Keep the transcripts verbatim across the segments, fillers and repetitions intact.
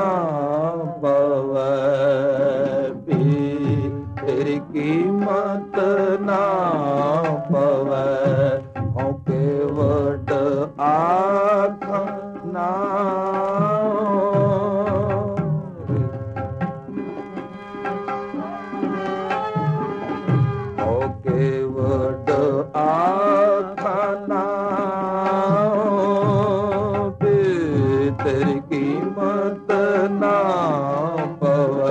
पवे भी तेरी कीमत ना पवे हो केवट आख ना हो केवट आख ना तेरी कीमत ना पवे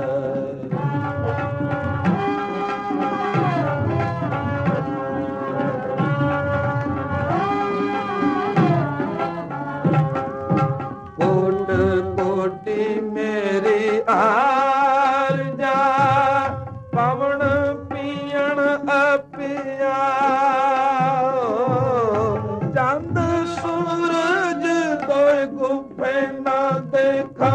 कोट कोटि मेरी आरजा पवन पियण अपिया चंद सूरज तो गुफे ना देखा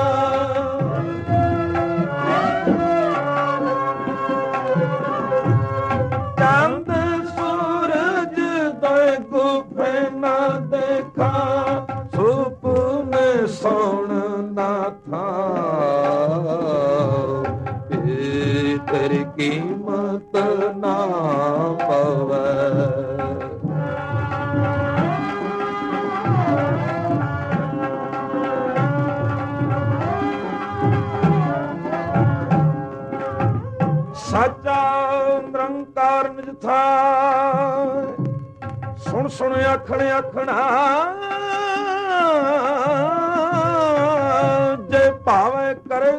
चंद सूरज तो गुफे ना देखा सुप में सोन ना था तेरी कीमत ना पवे साचा निरंकार निज था सुन सुन आखण आखणा जे भावे करे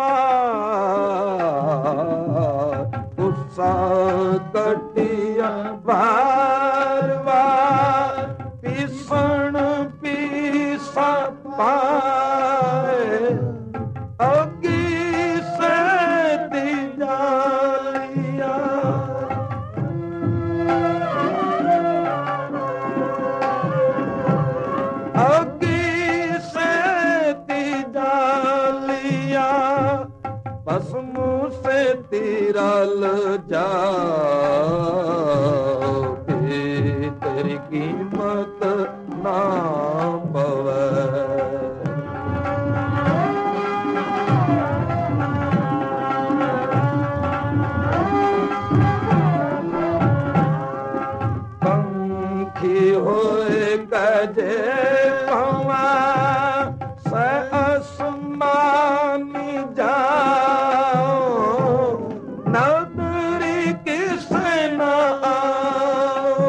तुम्हार गुस्सा कटिया बार बार पीसण पीसा पाए अगी से दी जालिया अगी से दी जालिया भस्म से तिरल जाओ तेरी कीमत ना पवे पंखी होए गजे पवा से आसमानी जाओ नदरी किसे ना आओ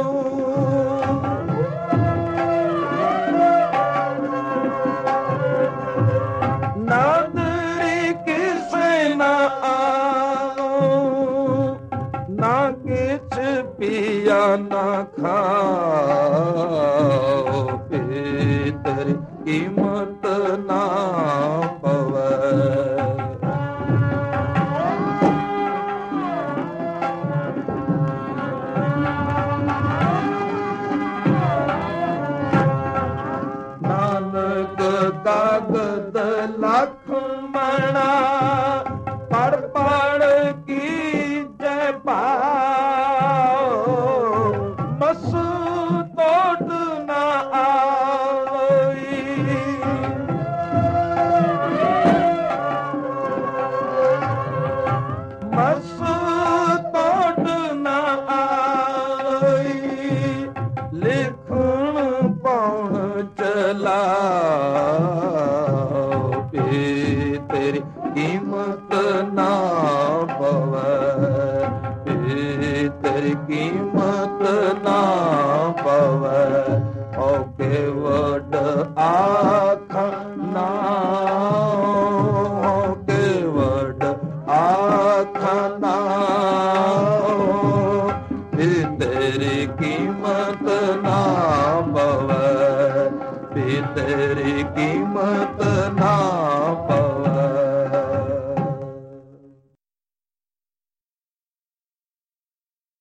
नदरी किसे ना आओ ना किछ पिया ना खाओ तेरी कीमत ना पवे नानक कागद लखमणा पढ़ पढ़ की जय पाओ मस तोड़ ना आई मस तोड़ ना आई लिखण पौण चला तेरी कीमत ना